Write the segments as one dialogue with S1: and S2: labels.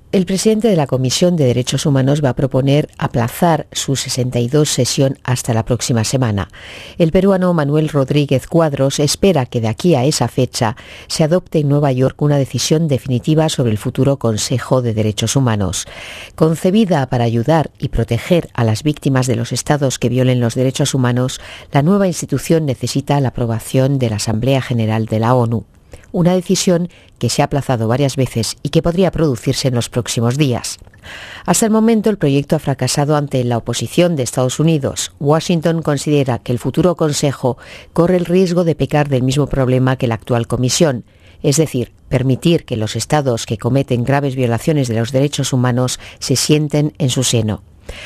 S1: El presidente de la Comisión de Derechos Humanos va a proponer aplazar su 62 sesión hasta la próxima semana. El peruano Manuel Rodríguez Cuadros espera que de aquí a esa fecha se adopte en Nueva York una decisión definitiva sobre el futuro Consejo de Derechos Humanos. Concebida para ayudar y proteger a las víctimas de los estados que violen los derechos humanos, la nueva institución necesita la aprobación de la Asamblea General de la ONU. Una decisión que se ha aplazado varias veces y que podría producirse en los próximos días. Hasta el momento, el proyecto ha fracasado ante la oposición de Estados Unidos. Washington considera que el futuro Consejo corre el riesgo de pecar del mismo problema que la actual Comisión, es decir, permitir que los estados que cometen graves violaciones de los derechos humanos se sienten en su seno.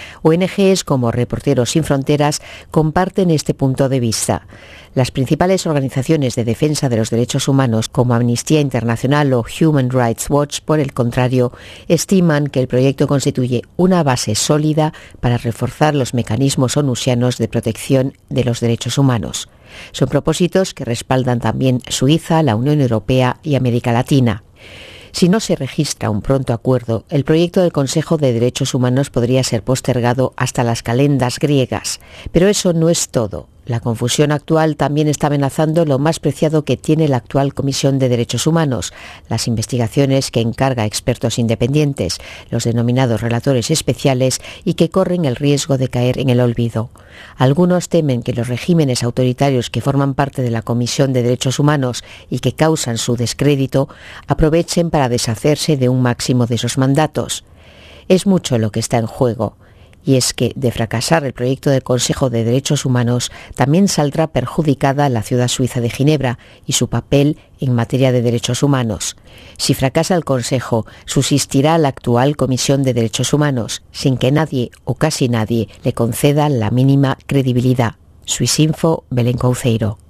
S1: ONGs como Reporteros Sin Fronteras comparten este punto de vista. Las principales organizaciones de defensa de los derechos humanos, como Amnistía Internacional o Human Rights Watch, por el contrario, estiman que el proyecto constituye una base sólida para reforzar los mecanismos onusianos de protección de los derechos humanos. Son propósitos que respaldan también Suiza, la Unión Europea y América Latina. Si no se registra un pronto acuerdo, el proyecto del Consejo de Derechos Humanos podría ser postergado hasta las calendas griegas. Pero eso no es todo. La confusión actual también está amenazando lo más preciado que tiene la actual Comisión de Derechos Humanos, las investigaciones que encarga a expertos independientes, los denominados relatores especiales, y que corren el riesgo de caer en el olvido. Algunos temen que los regímenes autoritarios que forman parte de la Comisión de Derechos Humanos y que causan su descrédito aprovechen para deshacerse de un máximo de esos mandatos. Es mucho lo que está en juego. Y es que, de fracasar el proyecto del Consejo de Derechos Humanos, también saldrá perjudicada la ciudad suiza de Ginebra y su papel en materia de derechos humanos. Si fracasa el Consejo, subsistirá la actual Comisión de Derechos Humanos, sin que nadie o casi nadie le conceda la mínima credibilidad. Suisinfo, Belén Couceiro.